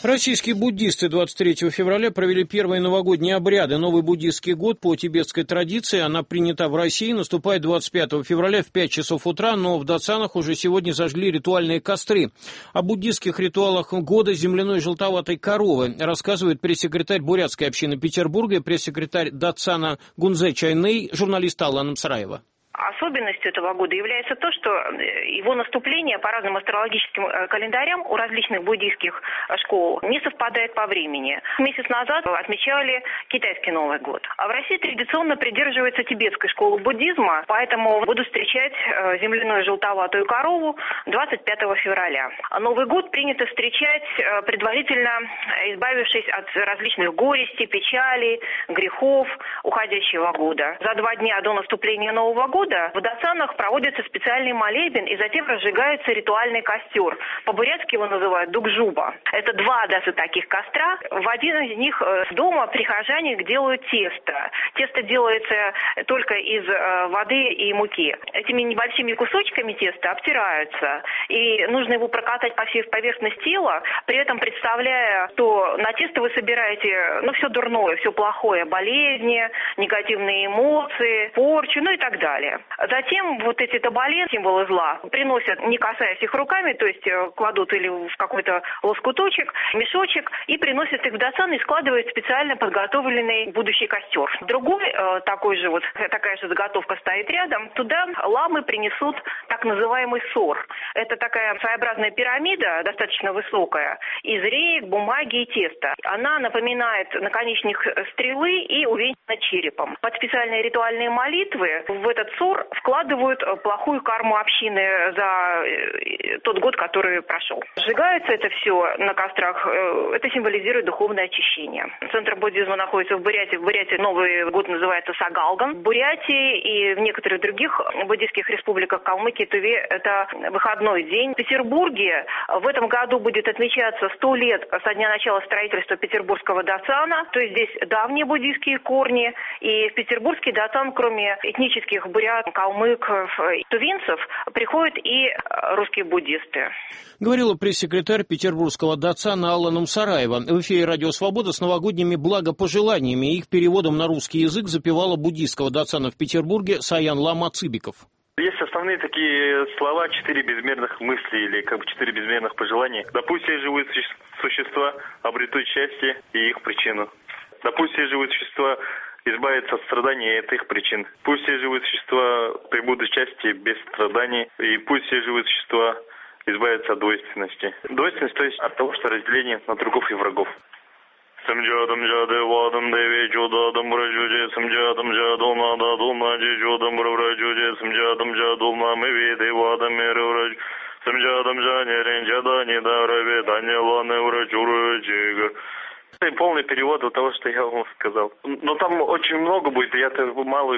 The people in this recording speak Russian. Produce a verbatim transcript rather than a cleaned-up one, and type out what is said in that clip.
Российские буддисты двадцать третьего февраля провели первые новогодние обряды. Новый буддийский год по тибетской традиции, она принята в России, наступает двадцать пятого февраля в пять часов утра, но в Дацанах уже сегодня зажгли ритуальные костры. О буддийских ритуалах года земляной желтоватой коровы рассказывает пресс-секретарь бурятской общины Петербурга и пресс-секретарь Дацана Гунзе Чайней, журналист Алла Намсараева. Особенностью этого года является то, что его наступление по разным астрологическим календарям у различных буддийских школ не совпадает по времени. Месяц назад отмечали китайский Новый год. А в России традиционно придерживается тибетской школы буддизма, поэтому будут встречать земляную желтоватую корову двадцать пятого февраля. А Новый год принято встречать, предварительно избавившись от различных горестей, печалей, грехов уходящего года. За два дня до наступления Нового года в Дацанах проводится специальный молебен и затем разжигается ритуальный костер. По-бурятски его называют дукжуба. Это два даже таких костра. В один из них дома прихожане делают тесто. Тесто делается только из воды и муки. Этими небольшими кусочками теста обтираются. И нужно его прокатать по всей поверхности тела, при этом представляя, что на тесто вы собираете ну, все дурное, все плохое, болезни, негативные эмоции, порчу, ну и так далее. Затем вот эти табали, символы зла, приносят, не касаясь их руками, то есть кладут или в какой-то лоскуточек, мешочек, и приносят их в Дацан и складывают в специально подготовленный будущий костер. Другой э, такой же вот, такая же заготовка стоит рядом. Туда ламы принесут так называемый сор. Это такая своеобразная пирамида, достаточно высокая, из реек, бумаги и теста. Она напоминает наконечник стрелы и увенчана черепом. Под специальные ритуальные молитвы в этот сор вкладывают плохую карму общины за тот год, который прошел. Сжигается это все на кострах, это символизирует духовное очищение. Центр буддизма находится в Бурятии. В Бурятии Новый год называется Сагалган. В Бурятии и в некоторых других буддийских республиках, Калмыкии, Туве, это выходной день. В Петербурге в этом году будет отмечаться сто лет со дня начала строительства Петербургского Дацана. То есть здесь давние буддийские корни. И в Петербургский Дацан, кроме этнических бурят, калмыков, тувинцев, приходят и русские буддисты. Говорила пресс-секретарь петербургского Дацана Алла Намсараева. В эфире «Радио Свобода» с новогодними благопожеланиями. Их переводом на русский язык запевала буддийского Дацана в Петербурге Саян Лама Цыбиков. Есть основные такие слова, четыре безмерных мысли или как бы четыре безмерных пожелания. Да пусть все живые существа обретут счастье и их причину. Да пусть все живые существа избавиться от страданий, и это их причин. Пусть все живые существа прибудут в счастье без страданий, и пусть все живые существа избавятся от двойственности. Двойственность, то есть от того, что разделение на другов и врагов. Самджадам жадевадам деве чудадам раджуде самджадам жадом нададум наджи чудам раджуде самджадам жадом намеви девадам мераврадж самджадам жанерен жадани дараве данилане враджурджигар. Полный перевод от того, что я вам сказал. Но там очень много будет, я-то мало